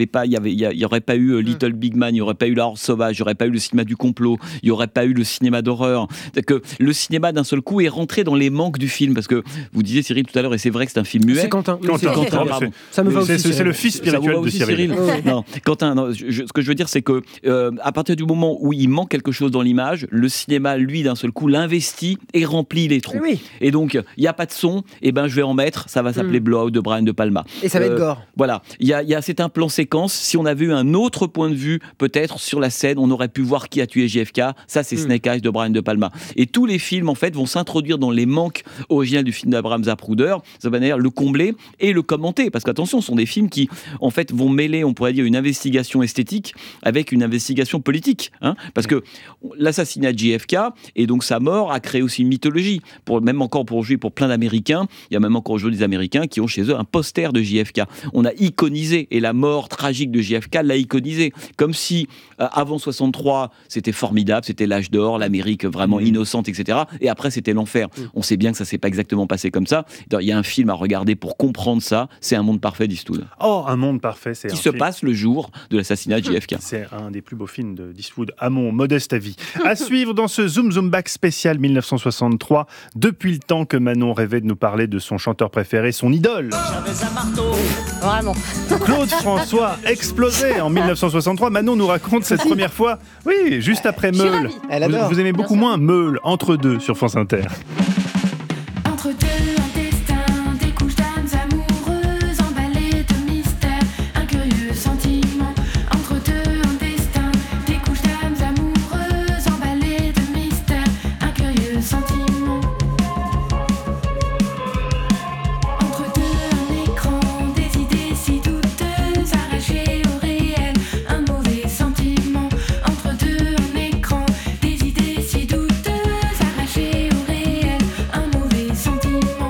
y aurait pas eu Little Big Man, il y aurait pas eu La Horde Sauvage, il y aurait pas eu le cinéma du complot, il y aurait pas eu le cinéma d'horreur. C'est que le cinéma d'un seul coup est rentré dans les manques du film, parce que vous disiez Cyril tout à l'heure, et c'est vrai que c'est un film muet. C'est Quentin. Pardon. Ça me va aussi. C'est le fils spirituel de Cyril. Non, Quentin, ce que je veux dire, c'est que à partir du moment où il manque quelque chose dans l'image, le cinéma, lui, d'un seul coup, l'investit et remplit les trous. Et donc, il n'y a pas de son, et je vais en mettre, ça va s'appeler Blowout de Brian De Palma. Et ça va être gore. Voilà, c'est un plan séquence. Si on avait eu un autre point de vue, peut-être sur la scène, on aurait pu voir qui a tué JFK. Ça, c'est Snake Eyes de Brian De Palma. Et tous les films, en fait, vont s'introduire dans les manques originels du film d'Abraham Zapruder. Ça va d'ailleurs le combler et le commenter. Parce qu'attention, ce sont des films qui, en fait, vont mêler, on pourrait dire, une investigation esthétique avec une investigation politique. Parce que l'assassinat de JFK et donc sa mort a créé aussi une mythologie. Même encore pour aujourd'hui, pour plein d'Américains, il y a même encore aujourd'hui des Américains qui ont chez eux un poster de JFK. On a iconisé, et la mort tragique de JFK l'a iconisé. Comme si, avant 63, c'était formidable, c'était l'âge d'or, l'Amérique vraiment innocente, etc. Et après, c'était l'enfer. On sait bien que ça s'est pas exactement passé comme ça. Il y a un film à regarder pour comprendre ça. C'est Un monde parfait d'Eastwood. Oh, Un monde parfait, c'est qui se passe le jour de l'assassinat de JFK. C'est un des plus beaux films d'Eastwood, à mon modeste avis. À suivre dans ce Zoom Zoom Back spécial 1963, depuis le temps que Manon rêvait de nous parler de son chanteur préféré, son idole. Vraiment. Claude François explosé en 1963. Manon nous raconte cette première fois, juste après Meule. Vous aimez beaucoup moins Meule, Entre deux, sur France Inter. Entre deux, un destin, des couches d'âmes amoureuses, emballées de mystère, un curieux sentiment. Entre deux, un destin, des couches d'âmes amoureuses, emballées de mystère, un curieux sentiment. Entre deux, un écran, des idées si douteuses, arrachées au réel, un mauvais sentiment. Entre deux, un écran, des idées si douteuses, arrachées au réel, un mauvais sentiment.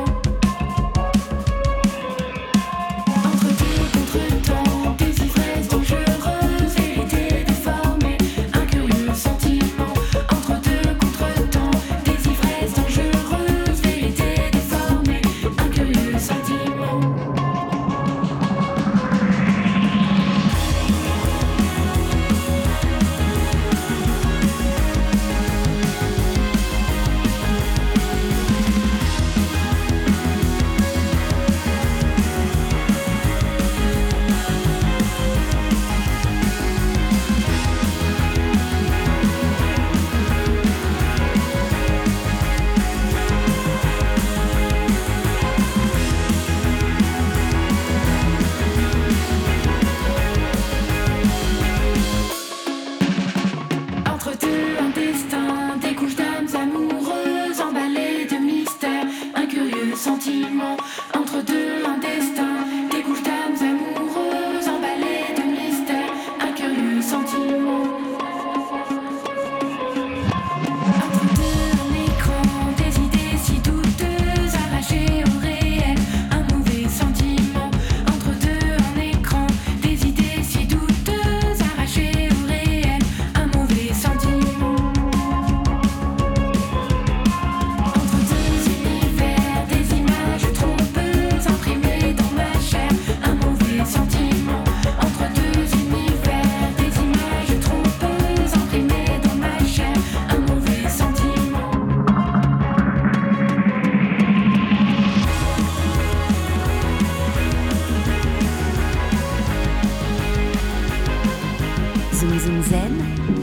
Zoom Zoom Zen.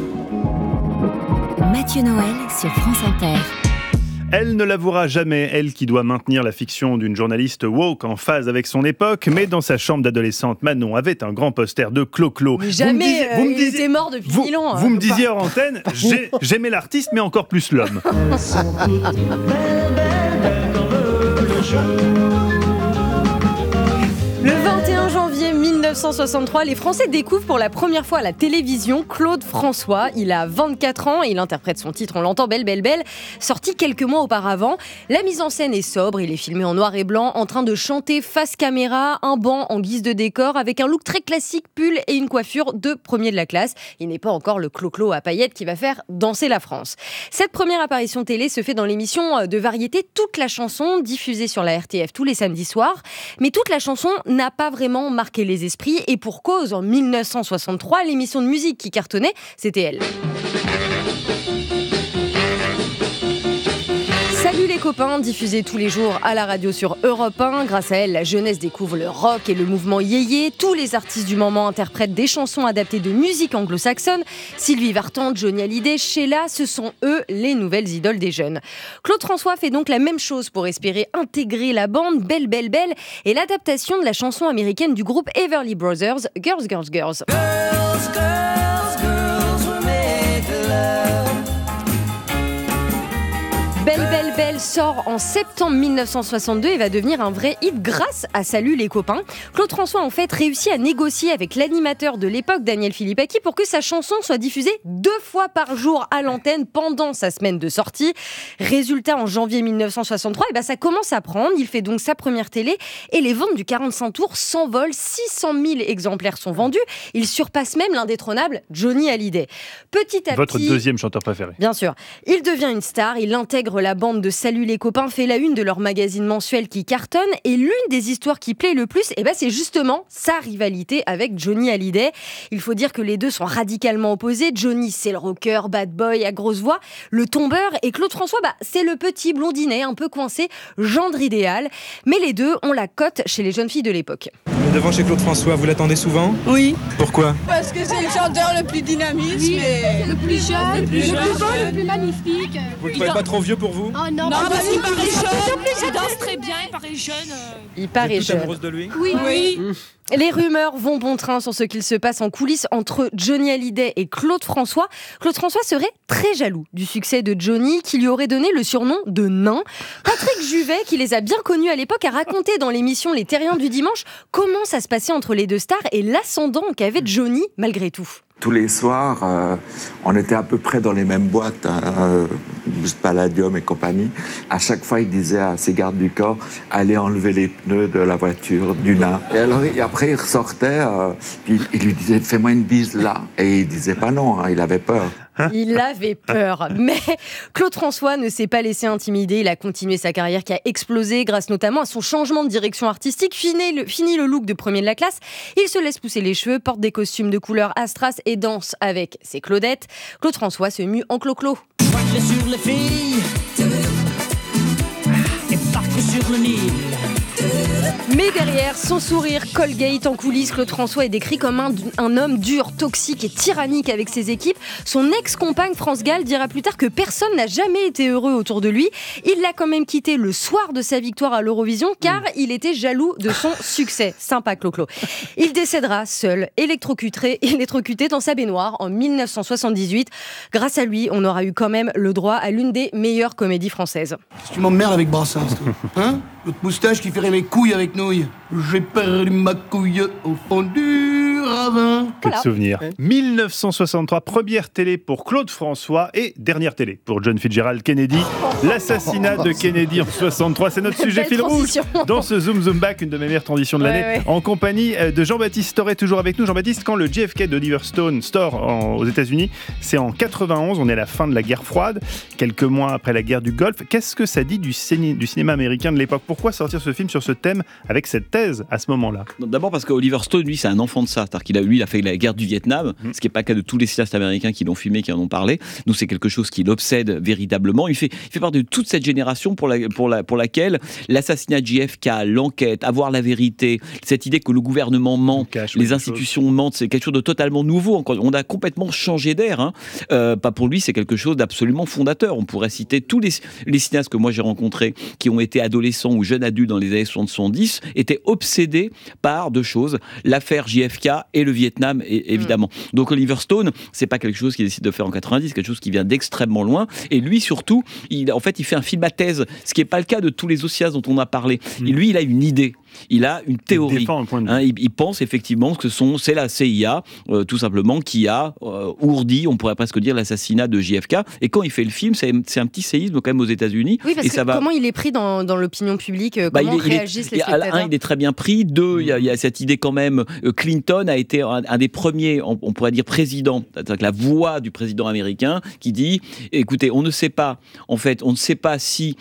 Mathieu Noël sur France Inter. Elle ne l'avouera jamais, elle qui doit maintenir la fiction d'une journaliste woke en phase avec son époque, mais dans sa chambre d'adolescente, Manon avait un grand poster de Clo-Clo. Mais jamais, il était mort depuis 1000 ans. Vous me disiez hors antenne, j'aimais l'artiste, mais encore plus l'homme. Le 21 janvier 1963, les Français découvrent pour la première fois à la télévision Claude François. Il a 24 ans et il interprète son titre, on l'entend, Belle, belle, belle, sorti quelques mois auparavant. La mise en scène est sobre, il est filmé en noir et blanc, en train de chanter face caméra, un banc en guise de décor, avec un look très classique, pull et une coiffure de premier de la classe. Il n'est pas encore le Clo-Clo à paillettes qui va faire danser la France. Cette première apparition télé se fait dans l'émission de variété Toute la chanson, diffusée sur la RTF tous les samedis soirs. Mais Toute la chanson n'a pas vraiment marqué les esprits, et pour cause, en 1963, l'émission de musique qui cartonnait, c'était elle. Salut les copains, diffusée tous les jours à la radio sur Europe 1. Grâce à elle, la jeunesse découvre le rock et le mouvement yéyé. Tous les artistes du moment interprètent des chansons adaptées de musique anglo-saxonne. Sylvie Vartan, Johnny Hallyday, Sheila, ce sont eux les nouvelles idoles des jeunes. Claude François fait donc la même chose pour espérer intégrer la bande Belle, belle, belle et l'adaptation de la chanson américaine du groupe Everly Brothers, Girls, Girls, Girls. Girls, girls, girls, we make love. Belle, belle, belle sort en septembre 1962 et va devenir un vrai hit grâce à Salut les copains. Claude François en fait réussit à négocier avec l'animateur de l'époque, Daniel Philippaki, pour que sa chanson soit diffusée 2 fois par jour à l'antenne pendant sa semaine de sortie. Résultat, en janvier 1963, ça commence à prendre. Il fait donc sa première télé et les ventes du 45 tours s'envolent. 600 000 exemplaires sont vendus. Il surpasse même l'indétrônable Johnny Hallyday. Petit à petit... Votre deuxième chanteur préféré. Bien sûr. Il devient une star, il intègre la bande de Salut les copains, fait la une de leur magazine mensuel qui cartonne, et l'une des histoires qui plaît le plus, c'est justement sa rivalité avec Johnny Hallyday. Il faut dire que les deux sont radicalement opposés. Johnny, c'est le rocker, bad boy à grosse voix, le tombeur, et Claude François, c'est le petit blondinet un peu coincé, gendre idéal. Mais les deux ont la cote chez les jeunes filles de l'époque. Devant chez Claude François, vous l'attendez souvent ? Oui. Pourquoi ? Parce que c'est le chanteur le plus dynamique, le plus jeune, le plus beau, le plus magnifique. Vous ne trouvez pas trop vieux pour vous ? Oh non, parce qu'il paraît jeune. Il danse très bien, il paraît jeune. Il paraît jeune. Amoureuse de lui ? Oui. Les rumeurs vont bon train sur ce qu'il se passe en coulisses entre Johnny Hallyday et Claude François. Claude François serait très jaloux du succès de Johnny, qui lui aurait donné le surnom de nain. Patrick Juvet, qui les a bien connus à l'époque, a raconté dans l'émission Les Terriens du dimanche comment ça se passait entre les deux stars et l'ascendant qu'avait Johnny malgré tout. Tous les soirs, on était à peu près dans les mêmes boîtes, Boost Palladium et compagnie. À chaque fois, il disait à ses gardes du corps, allez enlever les pneus de la voiture du nain. Et après, il ressortait, puis il lui disait, fais-moi une bise là. Et il disait pas non, il avait peur. Il avait peur, mais Claude François ne s'est pas laissé intimider. Il a continué sa carrière qui a explosé grâce notamment à son changement de direction artistique. Fini le look de premier de la classe. Il se laisse pousser les cheveux, porte des costumes de couleur à strass et danse avec ses Claudettes. Claude François se mue en Clo-Clo. Sur les filles et partout sur le Nil. Mais derrière son sourire Colgate en coulisses, Claude François est décrit comme un homme dur, toxique et tyrannique avec ses équipes. Son ex-compagne France Gall dira plus tard que personne n'a jamais été heureux autour de lui. Il l'a quand même quitté le soir de sa victoire à l'Eurovision car il était jaloux de son succès. Sympa Clo-Clo. Il décédera seul, électrocuté dans sa baignoire en 1978. Grâce à lui, on aura eu quand même le droit à l'une des meilleures comédies françaises. Tu m'emmerdes avec Brassens, toi. Hein ? L'autre moustache qui ferait mes couilles avec nouilles. J'ai perdu ma couille au fond du ravin. Que de souvenirs. 1963, première télé pour Claude François et dernière télé pour John Fitzgerald Kennedy. L'assassinat de Kennedy en 63, c'est notre sujet fil rouge dans ce Zoom Zoom Back, une de mes meilleures transitions de l'année, en compagnie de Jean-Baptiste Storet, toujours avec nous. Jean-Baptiste, quand le JFK d'Oliver Stone sort aux États-Unis, c'est en 91, on est à la fin de la guerre froide, quelques mois après la guerre du Golfe. Qu'est-ce que ça dit du cinéma américain de l'époque ? Pourquoi sortir ce film sur ce thème avec cette thèse à ce moment-là ? D'abord parce qu'Oliver Stone, lui, c'est un enfant de ça. C'est-à-dire qu'il a fait la guerre du Vietnam, ce qui n'est pas le cas de tous les cinéastes américains qui l'ont filmé, qui en ont parlé. Nous, c'est quelque chose qui l'obsède véritablement. Il fait partie de toute cette génération pour laquelle l'assassinat de JFK, l'enquête, avoir la vérité, cette idée que le gouvernement ment, les institutions mentent, c'est quelque chose de totalement nouveau. On a complètement changé d'air. Hein. Pas pour lui, c'est quelque chose d'absolument fondateur. On pourrait citer tous les cinéastes que moi j'ai rencontrés qui ont été adolescents ou jeunes adultes dans les années 70 étaient obsédés par deux choses, l'affaire JFK et le Vietnam, évidemment. Donc Oliver Stone, c'est pas quelque chose qu'il décide de faire en 90, c'est quelque chose qui vient d'extrêmement loin. Et lui, surtout, il fait un film à thèse, ce qui n'est pas le cas de tous les cinéastes dont on a parlé. Et lui, il a une idée. Il a une théorie. Il pense effectivement que c'est la CIA, tout simplement, qui a ourdi, on pourrait presque dire, l'assassinat de JFK. Et quand il fait le film, c'est un petit séisme quand même aux États-Unis. Oui, parce que comment il est pris dans l'opinion publique, comment réagissent les spectateurs? Un, il est très bien pris. Deux, il y a cette idée quand même. Clinton a été un des premiers, on pourrait dire, présidents, la voix du président américain, qui dit, écoutez, on ne sait pas, en fait, on ne sait pas si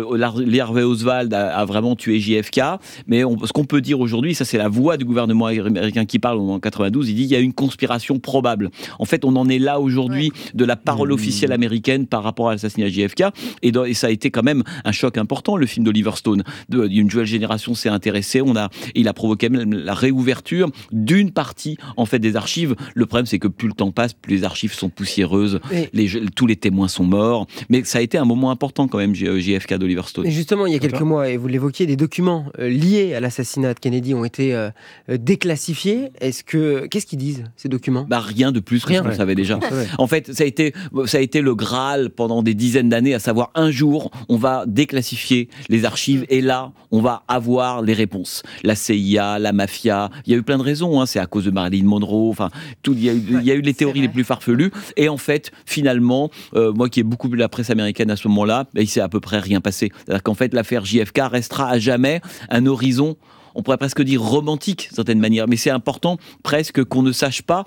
Lee Harvey Oswald a vraiment tué JFK, mais ce qu'on peut dire aujourd'hui, ça c'est la voix du gouvernement américain qui parle en 92, il dit il y a une conspiration probable. En fait, on en est là aujourd'hui de la parole officielle américaine par rapport à l'assassinat de JFK, et ça a été quand même un choc important, le film d'Oliver Stone. Une nouvelle génération s'est intéressée, il a provoqué même la réouverture d'une partie en fait des archives. Le problème, c'est que plus le temps passe, plus les archives sont poussiéreuses, tous les témoins sont morts, mais ça a été un moment important quand même, JFK d'Oliver Stone. Et justement, il y a quelques mois, et vous l'évoquiez, des documents liés à l'assassinat de Kennedy ont été déclassifiés. Qu'est-ce qu'ils disent, ces documents ? Rien de plus que ce qu'on savait déjà. En fait, ça a été le Graal pendant des dizaines d'années, à savoir un jour, on va déclassifier les archives et là, on va avoir les réponses. La CIA, la mafia, il y a eu plein de raisons, hein. C'est à cause de Marilyn Monroe, enfin, il y a eu les théories les plus farfelues. Et en fait, finalement, moi qui ai beaucoup lu la presse américaine à ce moment-là, il s'est à peu près rien passé. C'est-à-dire qu'en fait, l'affaire JFK restera à jamais un horizon, on pourrait presque dire romantique, d'une certaine manière, mais c'est important presque qu'on ne sache pas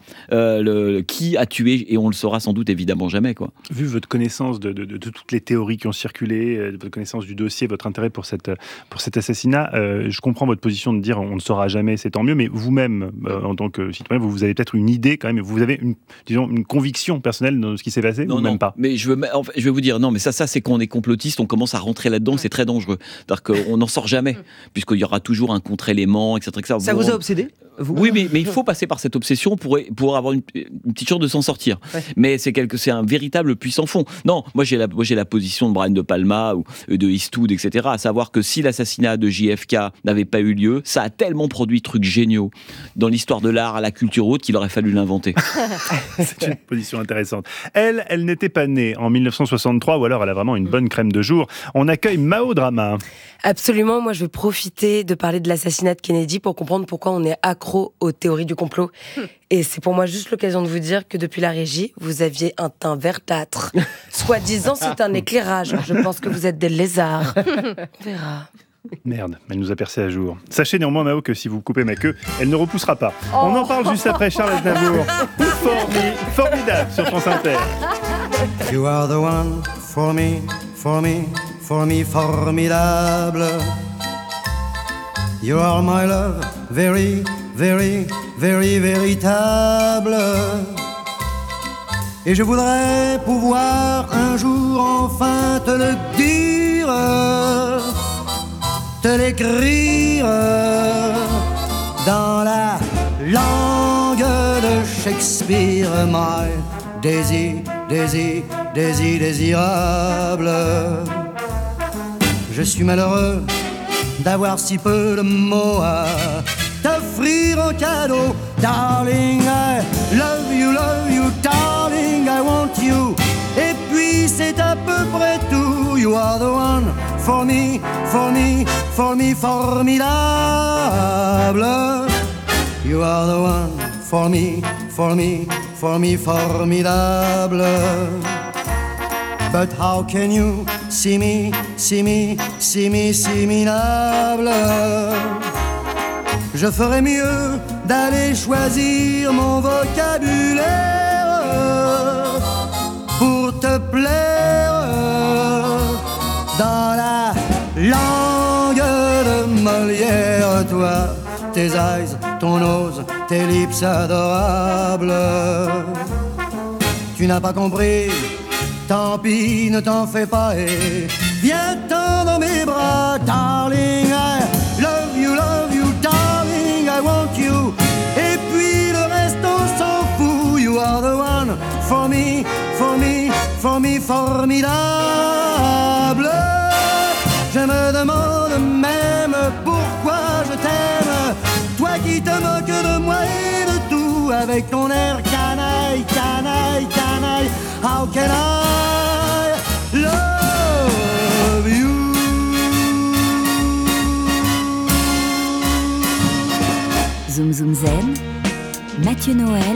qui a tué, et on le saura sans doute évidemment jamais, quoi. Vu votre connaissance de toutes les théories qui ont circulé, votre connaissance du dossier, votre intérêt pour cet assassinat, je comprends votre position de dire on ne saura jamais, c'est tant mieux, mais vous-même, en tant que citoyen, vous avez peut-être une idée quand même, vous avez une conviction personnelle dans ce qui s'est passé, ou même pas? Mais je vais vous dire, non, mais ça c'est quand on est complotiste, on commence à rentrer là-dedans, c'est très dangereux. C'est-à-dire qu'on n'en sort jamais, puisqu'il y aura toujours un contre-élément, etc. Ça vous a obsédé ? Oui, mais il faut passer par cette obsession pour avoir une petite chance de s'en sortir. Ouais. Mais c'est un véritable puissant fond. Non, moi j'ai la position de Brian De Palma ou de Eastwood, etc. À savoir que si l'assassinat de JFK n'avait pas eu lieu, ça a tellement produit de trucs géniaux dans l'histoire de l'art, à la culture haute, qu'il aurait fallu l'inventer. C'est une position intéressante. Elle n'était pas née en 1963, ou alors elle a vraiment une bonne crème de jour. On accueille Mao Drama. Absolument, moi je veux profiter de parler de l'assassinat de Kennedy pour comprendre pourquoi on est accro aux théories du complot. Et c'est pour moi juste l'occasion de vous dire que depuis la régie, vous aviez un teint verdâtre. Soi-disant, c'est un éclairage. Je pense que vous êtes des lézards. On verra. Merde, elle nous a percé à jour. Sachez néanmoins, Mao, que si vous coupez ma queue, elle ne repoussera pas. On en parle juste après Charles Aznavour. Formidable sur France Inter. You are the one for me, for me, for me, formidable. You are my love, very, very, very, véritable. Et je voudrais pouvoir un jour enfin te le dire, te l'écrire dans la langue de Shakespeare. My Daisy, Daisy, Daisy, désirable. Je suis malheureux d'avoir si peu de mots à t'offrir en cadeau. Darling, I love you, darling, I want you. Et puis c'est à peu près tout. You are the one for me, for me, for me, formidable. You are the one for me, for me, for me, formidable. But how can you see me, see me, see me, see me, minable? Je ferais mieux d'aller choisir mon vocabulaire pour te plaire dans la langue de Molière. Toi, tes eyes, ton nose, tes lips adorables. Tu n'as pas compris, tant pis, ne t'en fais pas et viens-t'en dans mes bras, darling. I love you, darling, I want you. Et puis le reste on s'en fout. You are the one for me, for me, for me, formidable. Je me demande même pourquoi je t'aime, toi qui te moques de moi et de tout, avec ton air canaille, canaille, canaille. How can I love you? Zoom Zoom Zen, Mathieu Noël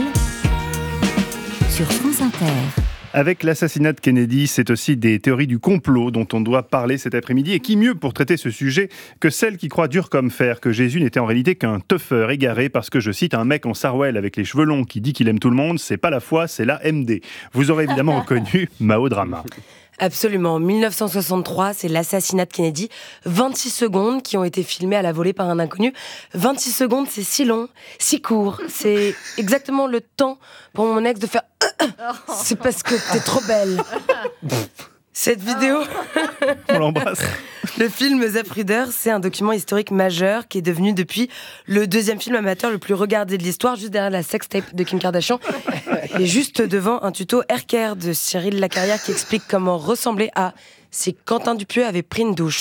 sur France Inter. Avec l'assassinat de Kennedy, c'est aussi des théories du complot dont on doit parler cet après-midi. Et qui mieux pour traiter ce sujet que celle qui croit dur comme fer que Jésus n'était en réalité qu'un teufeur égaré parce que, je cite, un mec en sarouel avec les cheveux longs qui dit qu'il aime tout le monde, c'est pas la foi, c'est la MD. Vous aurez évidemment reconnu Mao Drama. Absolument. 1963, c'est l'assassinat de Kennedy. 26 secondes qui ont été filmées à la volée par un inconnu. 26 secondes, c'est si long, si court. C'est exactement le temps pour mon ex de faire « C'est parce que t'es trop belle ». Cette vidéo... On l'embrasse. Le film Zapruder, c'est un document historique majeur qui est devenu depuis le deuxième film amateur le plus regardé de l'histoire, juste derrière la sextape de Kim Kardashian. Et juste devant un tuto Haircare de Cyril Lacarrière qui explique comment ressembler à si Quentin Dupieux avait pris une douche.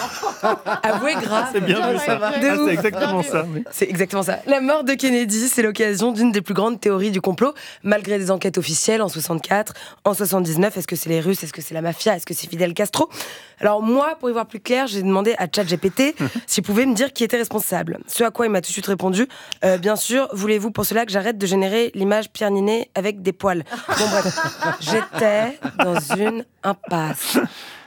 Avouez grave. C'est bien vu ça. C'est exactement ça. Oui. C'est exactement ça. La mort de Kennedy, c'est l'occasion d'une des plus grandes théories du complot, malgré des enquêtes officielles en 64, en 79. Est-ce que c'est les Russes? Est-ce que c'est la mafia? Est-ce que c'est Fidel Castro? Alors moi, pour y voir plus clair, j'ai demandé à ChatGPT s'il pouvait me dire qui était responsable. Ce à quoi il m'a tout de suite répondu, bien sûr, voulez-vous pour cela que j'arrête de générer l'image Pierre Ninet avec des poils? Bon bref, j'étais dans une impasse.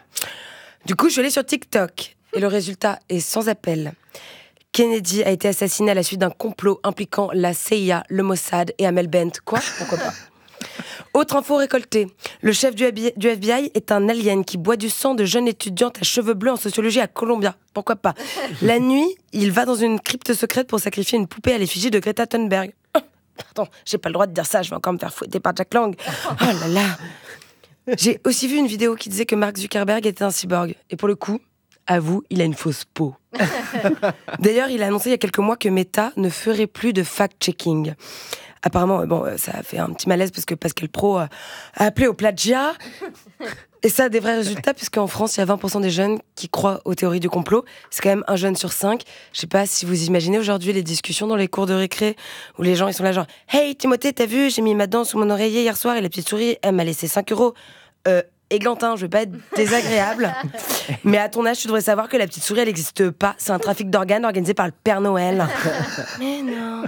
Du coup, je suis allée sur TikTok et le résultat est sans appel. Kennedy a été assassiné à la suite d'un complot impliquant la CIA, le Mossad et Amel Bent. Quoi? Pourquoi pas? Autre info récoltée. Le chef du FBI est un alien qui boit du sang de jeunes étudiantes à cheveux bleus en sociologie à Columbia. Pourquoi pas? La nuit, il va dans une crypte secrète pour sacrifier une poupée à l'effigie de Greta Thunberg. Pardon, j'ai pas le droit de dire ça, je vais encore me faire fouetter par Jack Lang. Oh là là. J'ai aussi vu une vidéo qui disait que Mark Zuckerberg était un cyborg. Et pour le coup, avoue, il a une fausse peau. D'ailleurs, il a annoncé il y a quelques mois que Meta ne ferait plus de fact-checking. Apparemment, ça a fait un petit malaise parce que Pascal Praud a appelé au plagiat. Et ça a des vrais résultats, puisqu'en France, il y a 20% des jeunes qui croient aux théories du complot. C'est quand même un jeune sur 5. Je sais pas si vous imaginez aujourd'hui les discussions dans les cours de récré, où les gens ils sont là genre « Hey Timothée, t'as vu, j'ai mis ma dent sous mon oreiller hier soir et la petite souris, elle m'a laissé 5 €. Églantin, je veux pas être désagréable, mais à ton âge, tu devrais savoir que la petite souris, elle n'existe pas. C'est un trafic d'organes organisé par le Père Noël. » Mais non.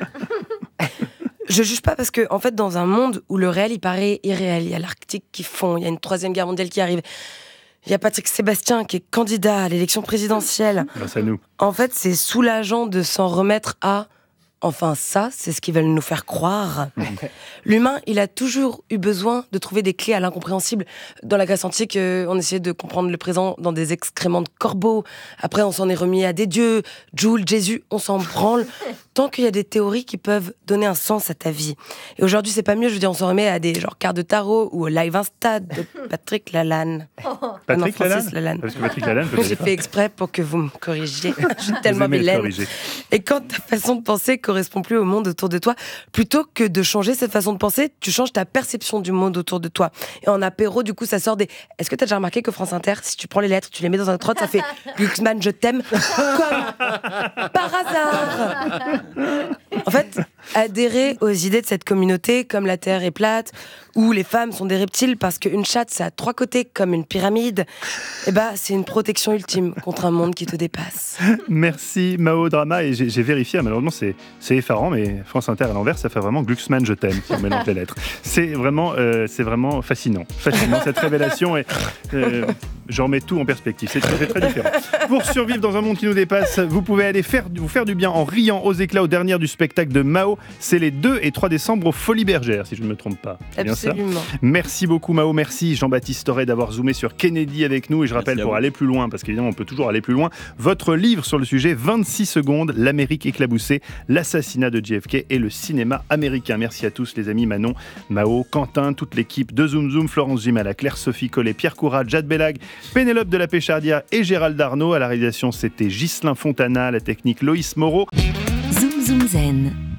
Je juge pas parce que, en fait, dans un monde où le réel, il paraît irréel, il y a l'Arctique qui fond, il y a une 3e guerre mondiale qui arrive, il y a Patrick Sébastien qui est candidat à l'élection présidentielle. Grâce à nous. En fait, c'est soulageant de s'en remettre à... Enfin, ça, c'est ce qu'ils veulent nous faire croire. L'humain, il a toujours eu besoin de trouver des clés à l'incompréhensible. Dans la Grèce antique, on essayait de comprendre le présent dans des excréments de corbeaux. Après, on s'en est remis à des dieux. Jules, Jésus, on s'en branle. Tant qu'il y a des théories qui peuvent donner un sens à ta vie. Et aujourd'hui, c'est pas mieux. Je veux dire, on s'en remet à des genre cartes de tarot ou au live Insta de Patrick Lalanne. Patrick Lalanne. Parce que Patrick Lalanne, j'ai fait exprès pour que vous me corrigiez. Je suis tellement vilaine. Et quand ta façon de penser correspond plus au monde autour de toi, plutôt que de changer cette façon de penser, tu changes ta perception du monde autour de toi. Et en apéro, du coup, ça sort des... Est-ce que t'as déjà remarqué que France Inter, si tu prends les lettres, tu les mets dans un trot, ça fait Glucksmann, je t'aime, comme par hasard. En fait, adhérer aux idées de cette communauté, comme la Terre est plate, ou les femmes sont des reptiles parce qu'une chatte, ça a 3 côtés comme une pyramide, c'est une protection ultime contre un monde qui te dépasse. Merci Mao Drama, et j'ai vérifié, malheureusement c'est effarant, mais France Inter à l'envers, ça fait vraiment Glucksmann, je t'aime, si on mélange les lettres. C'est vraiment fascinant cette révélation, et je remets tout en perspective, c'est très différent. Pour survivre dans un monde qui nous dépasse, vous pouvez aller vous faire du bien en riant aux éclats au dernier du spectacle de Mao. Mao, c'est les 2 et 3 décembre au Folies Bergères, si je ne me trompe pas. C'est bien ça ? Absolument. Merci beaucoup Mao, merci Jean-Baptiste Toré d'avoir zoomé sur Kennedy avec nous. Et je rappelle, pour aller plus loin, parce qu'évidemment on peut toujours aller plus loin, votre livre sur le sujet, 26 secondes, l'Amérique éclaboussée, l'assassinat de JFK et le cinéma américain. Merci à tous les amis, Manon, Mao, Quentin, toute l'équipe de Zoom Zoom, Florence Gimala, Claire Sophie Collet, Pierre Courade, Jade Bellag, Pénélope de la Péchardière et Gérald Darnaud. À la réalisation, c'était Ghislain Fontana, la technique Loïs Moreau. Zoom Zoom Zen.